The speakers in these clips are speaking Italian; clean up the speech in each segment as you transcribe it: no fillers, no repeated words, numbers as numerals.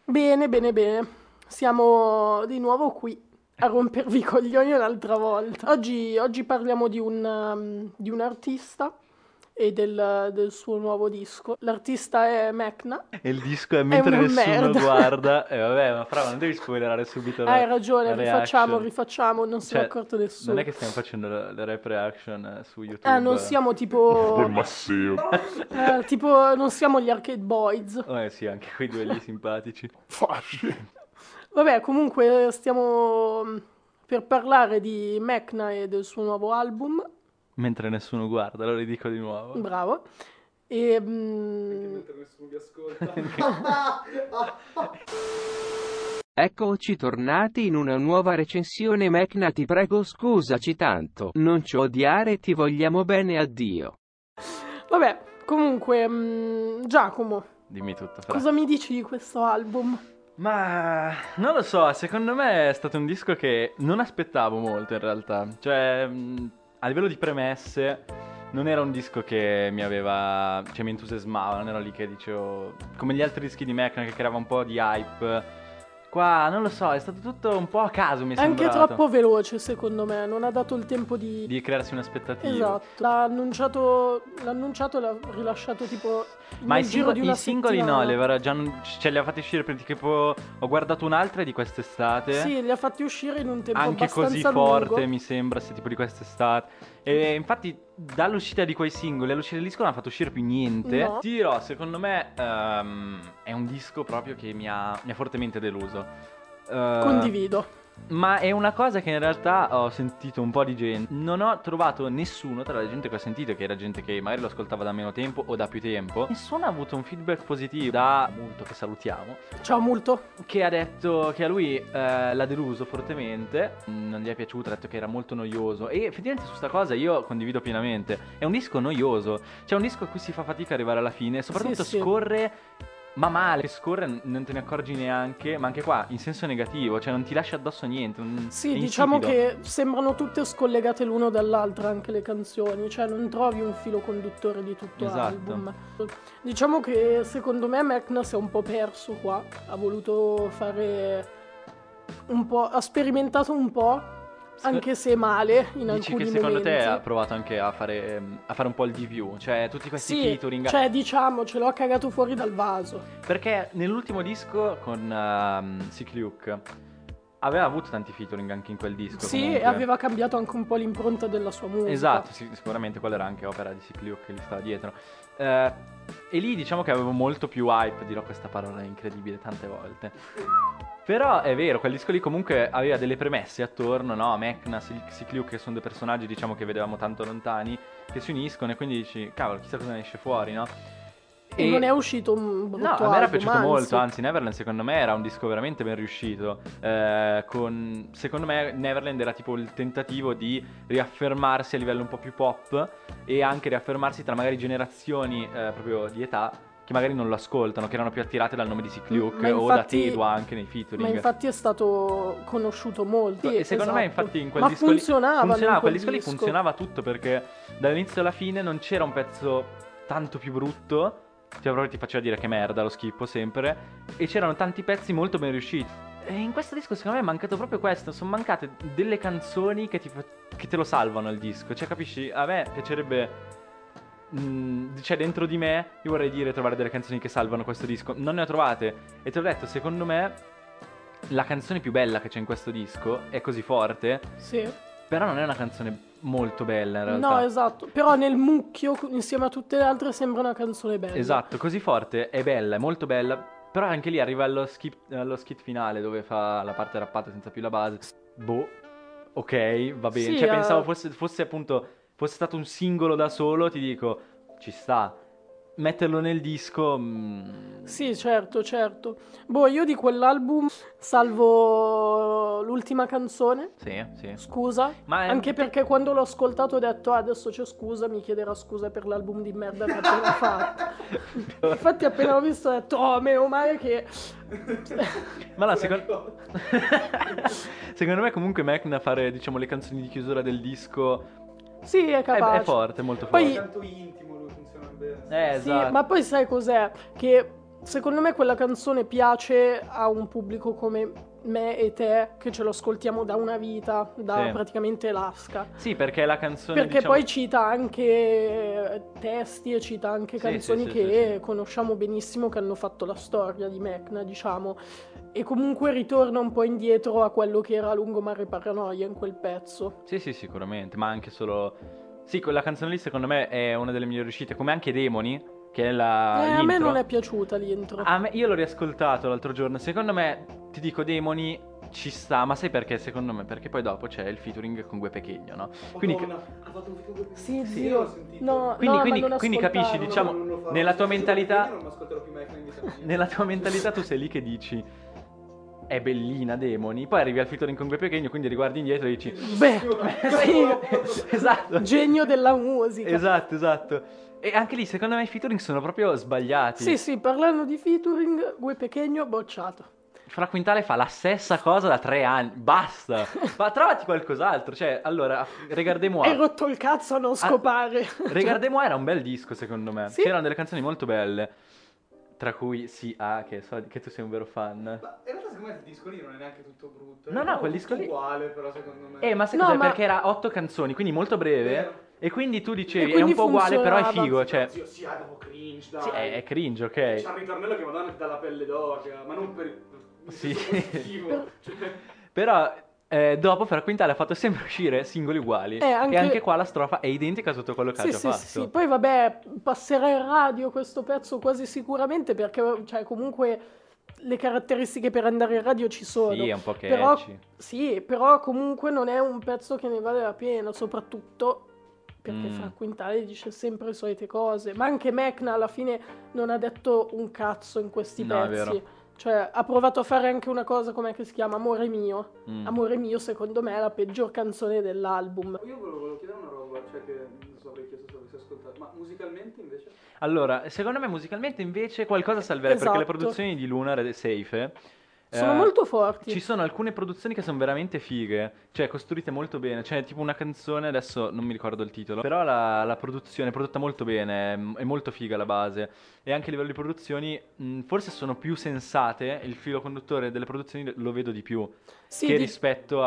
Bene, bene, bene. Siamo di nuovo qui a rompervi i coglioni un'altra volta. Oggi parliamo di un artista e del suo nuovo disco. L'artista è Mecna. E il disco è È mentre una nessuno merda. guarda. E vabbè, ma fra, non devi spoilerare subito Hai la ragione, reaction. rifacciamo, non se n'è Cioè, accorto non è nessuno. che stiamo facendo le rap reaction su Non YouTube. siamo tipo... Masseo. tipo, non siamo gli Arcade Boys. Sì, anche quei due lì simpatici. Fasci. Vabbè, comunque stiamo per parlare di Mecna e del suo nuovo album. Mentre nessuno guarda, lo ridico di nuovo. Bravo. E, Mentre nessuno vi ascolta. Eccoci tornati in una nuova recensione. Mecna, ti prego scusaci tanto, non ci odiare, ti vogliamo bene, addio. vabbè, comunque, Giacomo, Dimmi tutto, fra. cosa mi dici di questo album? Ma non lo so, secondo me è stato un disco che non aspettavo molto in realtà. Cioè, a livello di premesse, non era un disco che mi aveva, cioè mi entusiasmava, non ero lì che dicevo, come gli altri dischi di Mecna che creava un po' di hype. Qua, non lo so, è stato tutto un po' a caso, mi è Anche sembrato. troppo veloce, secondo me, non ha dato il tempo di... Di crearsi un'aspettativa. Esatto, l'ha annunciato e l'ha rilasciato tipo Ma nel giro di una i singoli no, settimana. li aveva già, cioè li ha fatti uscire per tipo, ho guardato un'altra di quest'estate. Sì, li ha fatti uscire in un tempo Anche così abbastanza forte, lungo. mi sembra, se tipo di quest'estate. E infatti, dall'uscita di quei singoli all'uscita del disco non ha fatto uscire più niente. No. Ti dirò, secondo me è un disco proprio che mi ha fortemente deluso. Condivido. Ma è una cosa che in realtà ho sentito un po' di gente. Non ho trovato nessuno tra la gente che ho sentito, che era gente che magari lo ascoltava da meno tempo o da più tempo. Nessuno ha avuto un feedback positivo da Multo, che salutiamo, Ciao molto. che ha detto che a lui l'ha deluso fortemente, non gli è piaciuto, ha detto che era molto noioso. E effettivamente su sta cosa io condivido pienamente. È un disco noioso, cioè un disco a cui si fa fatica ad arrivare alla fine, soprattutto Sì. scorre, ma male, scorre, non te ne accorgi neanche, ma anche qua in senso negativo, cioè non ti lascia addosso niente. Sì, è diciamo insipido. che sembrano tutte scollegate l'uno dall'altra anche le canzoni, cioè non trovi un filo conduttore di tutto Esatto. l'album. Diciamo che secondo me Mecna si è un po' perso qua, ha voluto fare un po', ha sperimentato un po', anche se male in Dici alcuni che secondo momenti. te ha provato anche a fare un po' il di più, cioè tutti questi Sì, featuring. cioè diciamo, ce l'ho cagato fuori dal vaso. Perché nell'ultimo disco con Sick Luke aveva avuto tanti featuring anche in quel disco. Sì, comunque. e aveva cambiato anche un po' l'impronta della sua musica. Esatto, sicuramente quella era anche opera di Sick Luke che gli stava dietro. E lì diciamo che avevo molto più hype, dirò questa parola incredibile tante volte. Però è vero, quel disco lì comunque aveva delle premesse attorno, no? Mecna, Sick Luke, che sono due personaggi diciamo che vedevamo tanto lontani, che si uniscono e quindi dici, cavolo, chissà cosa ne esce fuori, no? E non è uscito un brutto No, a me era album, piaciuto anzi. molto, anzi Neverland secondo me era un disco veramente ben riuscito. Secondo me Neverland era tipo il tentativo di riaffermarsi a livello un po' più pop e anche riaffermarsi tra magari generazioni proprio di età che magari non lo ascoltano, che erano più attirate dal nome di Sick Luke Ma o da infatti- Tedua anche nei featuring. Ma infatti è stato conosciuto molto. E secondo me esatto. infatti in quel Ma disco lì funzionava in quel quel disco lì disco. funzionava tutto perché dall'inizio alla fine non c'era un pezzo tanto più brutto, cioè proprio ti faceva dire che merda, lo schippo sempre, e c'erano tanti pezzi molto ben riusciti. E in questo disco secondo me è mancato proprio questo, sono mancate delle canzoni che te lo salvano il disco, cioè capisci? A me piacerebbe cioè dentro di me io vorrei dire trovare delle canzoni che salvano questo disco, non ne ho trovate e te l'ho detto, secondo me la canzone più bella che c'è in questo disco è Così forte, Sì. però non è una canzone molto bella in realtà. No, esatto. Però nel mucchio, insieme a tutte le altre, sembra una canzone bella. Esatto, Così forte è bella, è molto bella, però anche lì arriva allo skit finale dove fa la parte rappata senza più la base. Boh, ok, va bene. Sì, Cioè pensavo fosse appunto, fosse stato un singolo da solo, ti dico, ci sta. Metterlo nel disco... Sì, certo. Boh, io di quell'album salvo l'ultima canzone. Sì. Scusa. Ma è- Anche perché quando l'ho ascoltato ho detto, adesso c'è scusa, mi chiederà scusa per l'album di merda che ha appena fatto. Infatti appena l'ho visto ho detto, oh, meno male che... Ma no, secondo me comunque Mecna fare, diciamo, le canzoni di chiusura del disco Sì, è capace. è forte, molto Poi- forte. Tanto intimo lui funziona bene. Esatto. Sì, ma poi sai cos'è? Che secondo me quella canzone piace a un pubblico come me e te, che ce lo ascoltiamo da una vita, da Sì. praticamente Lasca. Sì, perché la canzone, Perché diciamo... poi cita anche testi e cita anche Sì, canzoni sì, che sì. conosciamo benissimo, che hanno fatto la storia di Mecna, diciamo. E comunque ritorna un po' indietro a quello che era Lungomare Paranoia in quel pezzo. Sì, sì, sicuramente, ma anche solo... Sì, quella canzone lì secondo me è una delle migliori uscite, come anche Demoni, che è A me l'intro. non è piaciuta l'intro. Io l'ho riascoltato l'altro giorno, secondo me, ti dico, Demoni ci sta, ma sai perché secondo me? Perché poi dopo c'è il featuring con Gue Pechegno, no? Quindi, Madonna, ha fatto un video con Sì, Sì, zio. l'ho sentito. No, quindi, no, quindi- ma non quindi ascoltavo. capisci, diciamo, non lo farò. nella tua Se mentalità... non mi ascolterò più mai in vita mia. Nella tua mentalità tu sei lì che dici è bellina Demoni, poi arrivi al featuring con Gue Pechegno, quindi riguardi indietro e dici Beh, sì, esatto. genio della musica. Esatto. E anche lì secondo me i featuring sono proprio sbagliati. Sì, parlando di featuring, Gue Pechegno bocciato. Fra Quintale fa la stessa cosa da 3 anni, basta. Ma trovati qualcos'altro, cioè, allora, Regardez-moi. Hai rotto il cazzo a non scopare. Regardez-moi era un bel disco secondo me, Sì? c'erano delle canzoni molto belle, tra cui sì, che so che tu sei un vero fan. Ma in realtà secondo me il disco lì non è neanche tutto brutto. No, È quel tutto disco lì... uguale però secondo me. Ma sai No, cos'è? ma- Perché era 8 canzoni, quindi molto breve. Vero. E quindi tu dicevi, E è un quindi po' uguale, però è funzionava. figo, cioè... Zio, sì, è dopo cringe, dai. Sì, è cringe, ok. C'è il ritornello che madonna ti dà la pelle d'oca, ma non per il Sì. positivo. Però dopo Fra Quintale ha fatto sempre uscire singoli uguali. Anche- E anche qua la strofa è identica a tutto quello che ha già fatto. Sì. Poi vabbè, passerà in radio questo pezzo quasi sicuramente perché, cioè, comunque le caratteristiche per andare in radio ci sono. Sì, è un po' Però, catchy. sì, però comunque non è un pezzo che ne vale la pena, soprattutto perché Fra Quintale dice sempre le solite cose. Ma anche Mecna alla fine non ha detto un cazzo in questi No, è pezzi. vero. Cioè, ha provato a fare anche una cosa, com'è che si chiama? Amore mio. Mm. Amore mio, secondo me, è la peggior canzone dell'album. Io volevo chiedere una roba, cioè che non so, avrei chiesto se avessi ascoltato, ma musicalmente invece? Allora, secondo me musicalmente invece qualcosa salverebbe, perché le Esatto. produzioni di Lunar e Safe Sono molto forti. ci sono alcune produzioni che sono veramente fighe, cioè costruite molto bene, cioè tipo una canzone, adesso non mi ricordo il titolo, però la produzione è prodotta molto bene, è molto figa la base, e anche a livello di produzioni forse sono più sensate, il filo conduttore delle produzioni lo vedo di più Sì, che di- rispetto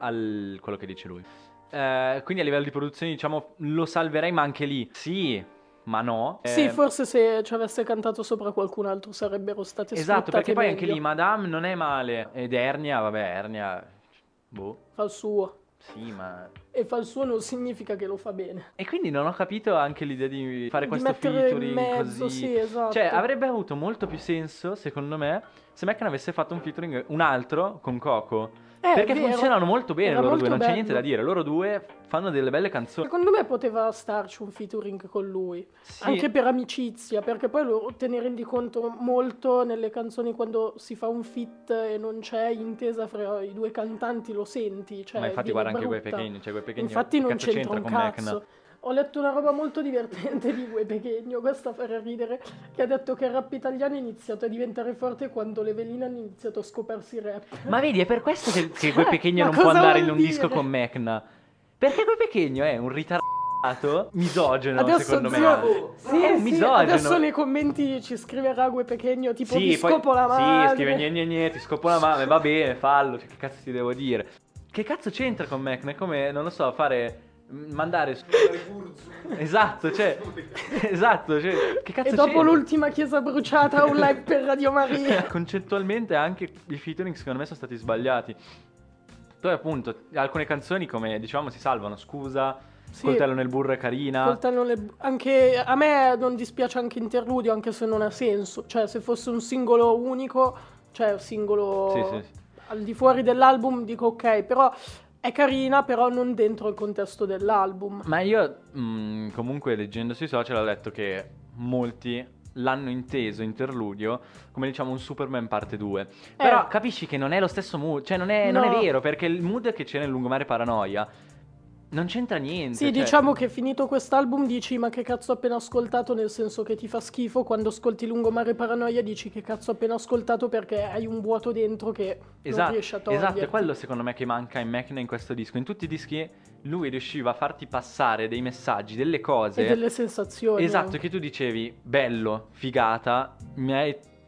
al quello che dice lui. Quindi a livello di produzioni diciamo lo salverei, ma anche lì sì, ma no. Sì, forse se ci avesse cantato sopra qualcun altro sarebbero state Esatto, sfruttate perché poi meglio. anche lì Madame non è male. Ed Ernia, vabbè, Ernia... Boh, Fa il suo. sì, ma... E fa il suo non significa che lo fa bene. E quindi non ho capito anche l'idea di fare Di questo mettere in featuring mezzo, così. sì, esatto. Cioè, avrebbe avuto molto più senso, secondo me, se Meccan avesse fatto un featuring, un altro, con Coco. Perché vero. funzionano molto bene Era loro molto due, non c'è bello. niente da dire. Loro due fanno delle belle canzoni. Secondo me poteva starci un featuring con lui, Sì. anche per amicizia, perché poi te ne rendi conto molto nelle canzoni quando si fa un feat e non c'è intesa fra i due cantanti, lo senti, cioè Ma infatti viene guarda anche Gue brutta. Pechegno, cioè Gue Pechegno Infatti che non cazzo c'entra un con cazzo. Mecna? Ho letto una roba molto divertente di Gue Pechegno, questa farà ridere, che ha detto che il rap italiano è iniziato a diventare forte quando le veline hanno iniziato a scoparsi il rap. Ma vedi, è per questo che Gue Pechegno ma non può cosa andare in vuol un disco dire? con Mecna. Perché Gue Pechegno è un ritardato misogeno, Adesso secondo me. zio, sì, È un sì, misogino. adesso nei commenti ci scriverà Gue Pechegno tipo ti Sì, poi scopo la madre. sì, scrive gne, ti scopo la mano, va bene, fallo, cioè, che cazzo ti devo dire? Che cazzo c'entra con Mecna? È come, non lo so, mandare esatto, cioè che cazzo E dopo c'entra? l'ultima chiesa bruciata un live per Radio Maria. Concettualmente anche i featuring secondo me sono stati sbagliati. Poi appunto alcune canzoni come dicevamo si salvano, Scusa, Sì. Coltello nel burro è carina. Coltello anche a me non dispiace anche Interludio, anche se non ha senso. Cioè, se fosse un singolo unico, cioè singolo Sì. al di fuori dell'album, dico ok, però è carina, però non dentro il contesto dell'album. Ma io comunque leggendo sui social ho letto che molti l'hanno inteso Interludio come diciamo un Superman parte 2. Però capisci che non è lo stesso mood, cioè non è No. vero, perché il mood che c'è nel Lungomare Paranoia non c'entra niente. Sì, cioè- diciamo che finito quest'album dici ma che cazzo ho appena ascoltato, nel senso che ti fa schifo. Quando ascolti Lungomare Paranoia dici che cazzo ho appena ascoltato, perché hai un vuoto dentro che non riesci a togliere. Esatto, è quello secondo me che manca in Mecna in questo disco. In tutti i dischi lui riusciva a farti passare dei messaggi, delle cose E delle sensazioni. esatto, che tu dicevi bello, figata, mi hai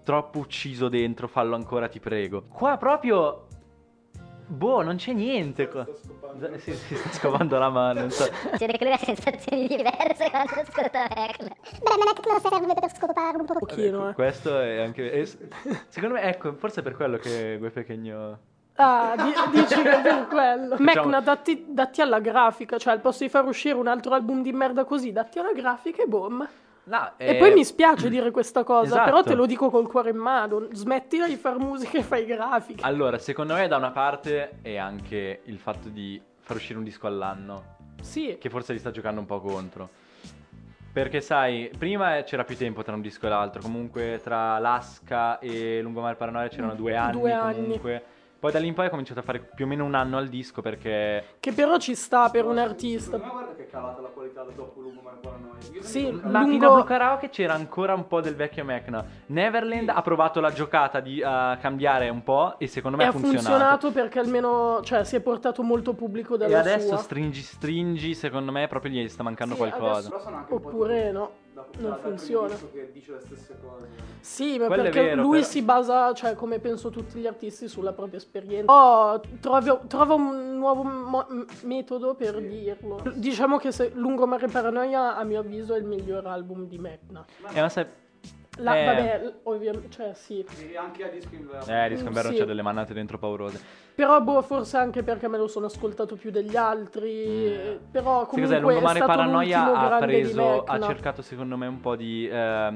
troppo ucciso dentro, fallo ancora, ti prego. Qua proprio... Boh, non c'è niente qua. Si sta scovando la mano, non so. C'è che lui ha sensazioni diverse quando ascolta Mecna. Beh, non è che lo serve per scopare un po'. Pochino, Questo è anche... secondo me, ecco, forse è per quello che Gue Pequeño... Ah, dici che è per quello. Mecna, datti alla grafica, cioè al posto di far uscire un altro album di merda così, datti alla grafica e boom. No, E poi mi spiace dire questa cosa, Esatto. però te lo dico col cuore in mano, smettila di far musica e fai grafiche. Allora, secondo me da una parte è anche il fatto di far uscire un disco all'anno, Sì, che forse gli sta giocando un po' contro. Perché sai, prima c'era più tempo tra un disco e l'altro, comunque tra Lasca e Lungomare Paranoia c'erano 2 anni, 2 anni. comunque. Poi da lì in poi ha cominciato a fare più o meno un anno al disco perché... che però ci sta per un artista. Ma guarda che è calata la qualità dopo Lungomare Paranoia. Io Sì, sento Ma Lungo- fino a Blue Karaoke c'era ancora un po' del vecchio Mecna. Neverland ha provato la giocata di cambiare un po' e secondo me E ha ha funzionato perché almeno, cioè, si è portato molto pubblico E dalla adesso sua. stringi, secondo me proprio gli sta mancando Sì, qualcosa. però sono anche un po' Oppure no, non dal primo funziona. disco che dice le stesse cose. Sì, ma Quello è perché vero, lui però- si basa, cioè come penso tutti gli artisti, sulla propria esperienza. Oh, trova un nuovo metodo per dirlo. Diciamo che Lungomare Paranoia, a mio avviso, è il miglior album di Mecna. Ma sai... Vabbè, ovviamente, cioè sì. E anche a disco inverno. Disco inverno Sì. c'è delle manate dentro paurose. Però boh, forse anche perché me lo sono ascoltato più degli altri. Però Sai comunque cos'è? è Lungomare stato Paranoia l'ultimo ha grande di preso, ha Mecna. cercato secondo me un po' di...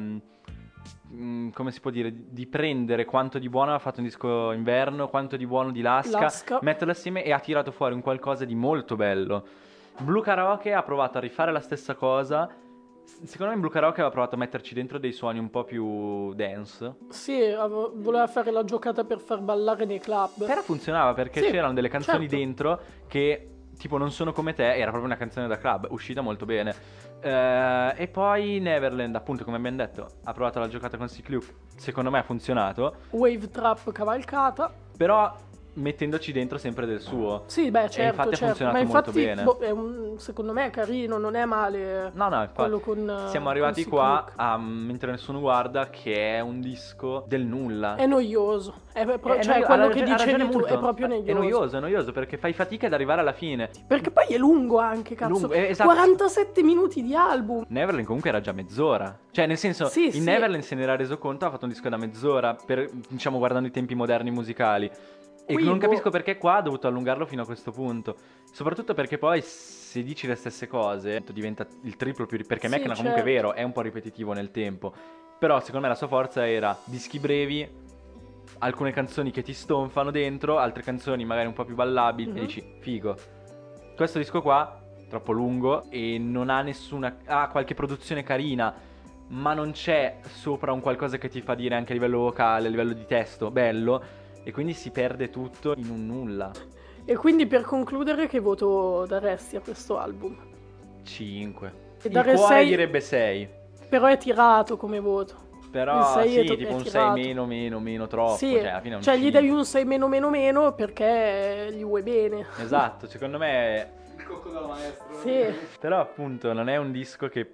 come si può dire? Di prendere quanto di buono ha fatto un disco inverno, quanto di buono di Lasca, metterlo assieme e ha tirato fuori un qualcosa di molto bello. Blue Karaoke ha provato a rifare la stessa cosa. Secondo me in Blue Karaoke aveva provato a metterci dentro dei suoni un po' più dance. Sì, voleva fare la giocata per far ballare nei club. Però funzionava perché Sì, c'erano delle canzoni certo. dentro che tipo Non sono come te, era proprio una canzone da club, uscita molto bene. E poi Neverland, appunto come abbiamo detto, ha provato la giocata con Sick Luke, secondo me ha funzionato, Wave Trap cavalcata. però mettendoci dentro sempre del suo. Sì, beh, E certo, infatti ha certo. funzionato Ma molto infatti, bene. boh, secondo me è carino, non è male. No, infatti, quello con, siamo con arrivati Sick qua Luke. a Mentre nessuno guarda, che è un disco del nulla. È noioso. Cioè, noio- quello ha che ragione dicevi tu molto. è proprio noioso. È noioso perché fai fatica ad arrivare alla fine. Perché poi è lungo anche, cazzo. Lungo, esatto. 47 minuti di album. Neverland comunque era già mezz'ora. Cioè, nel senso, Sì, in sì. Neverland se ne era reso conto, ha fatto un disco da mezz'ora, per, diciamo, guardando i tempi moderni musicali. E Qui, non boh. capisco perché qua ha dovuto allungarlo fino a questo punto. Soprattutto perché poi se dici le stesse cose diventa il triplo più... Perché Sì, Mecna comunque è certo. vero, è un po' ripetitivo nel tempo. Però secondo me la sua forza era dischi brevi, alcune canzoni che ti stonfano dentro, altre canzoni magari un po' più ballabili, e dici, figo. Questo disco qua, troppo lungo e non ha nessuna... ha qualche produzione carina, ma non c'è sopra un qualcosa che ti fa dire anche a livello vocale, a livello di testo, bello, e quindi si perde tutto in un nulla. E quindi per concludere, che voto daresti a questo album? 5. E Il dare cuore 6 direbbe 6. Però è tirato come voto. Il Però 6 è sì, tipo è un 6 tirato. meno troppo. Sì, Cioè, alla fine è un cioè gli 5. dai un 6 meno perché gli vuoi bene. Esatto, secondo me... Il cocco della maestra. Sì. Però appunto non è un disco che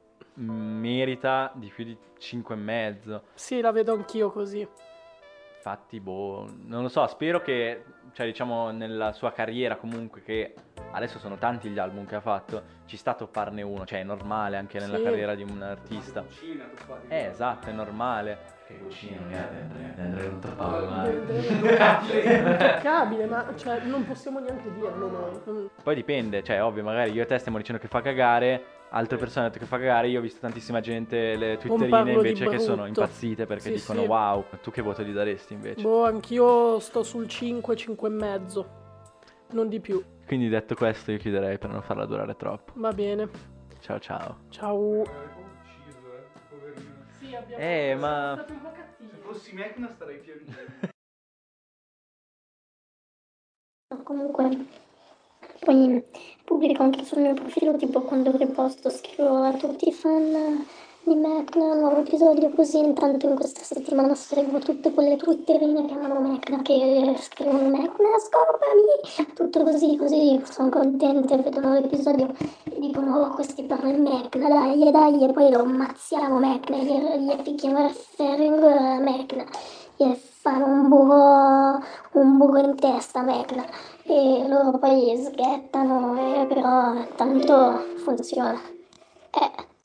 merita di più di 5,5. Sì, la vedo anch'io così. Infatti, boh, non lo so, spero che, cioè diciamo nella sua carriera comunque, che adesso sono tanti gli album che ha fatto, ci sta a topparne uno, cioè è normale anche nella Sì. carriera di un artista. Cucina, tu fai. Esatto, è normale. Intoccabile, ma cioè, non possiamo neanche dirlo noi. Poi dipende, cioè ovvio, magari io e te stiamo dicendo che fa cagare, altre persone hanno detto che fa cagare, io ho visto tantissima gente, le twitterine parlo di invece che sono brutto. impazzite perché Sì, dicono sì. wow, tu che voto gli daresti invece? Boh, anch'io sto sul 5, 5 e mezzo. Non di più. Quindi detto questo io chiuderei per non farla durare troppo. Va bene. Ciao ciao. Ciao. Ucciso, poverino. Sì, abbiamo ma... stato un po' cattivi. Se fossi Mecna starei piangendo. Comunque, poi pubblico anche sul mio profilo, tipo quando riposto scrivo a tutti i fan di Mecna, nuovo episodio così. Intanto in questa settimana seguo tutte quelle twitterine che amano Mecna, che scrivono Mecna, scopami, tutto così, sono contente, vedono l'episodio e dicono oh questi parlano Mecna, dai, e poi lo ammazziamo Mecna, gli picchiamo il ferro a Mecna, gli fanno un buco in testa a Mecna e loro poi sghettano, però tanto funziona.